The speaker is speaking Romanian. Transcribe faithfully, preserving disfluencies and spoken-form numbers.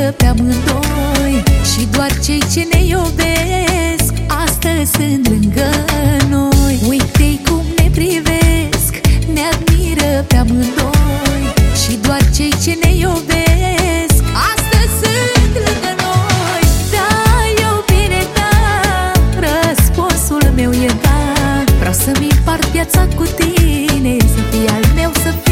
pe amândoi. Și doar cei ce ne iubesc astăzi sunt lângă noi. Uite-i cum ne privesc, ne admiră pe amândoi. Și doar cei ce ne iubesc astăzi sunt lângă noi. Da, iubire, da, răspunsul meu e da. Vreau să-mi împart viața cu tine, să fii al meu, să fii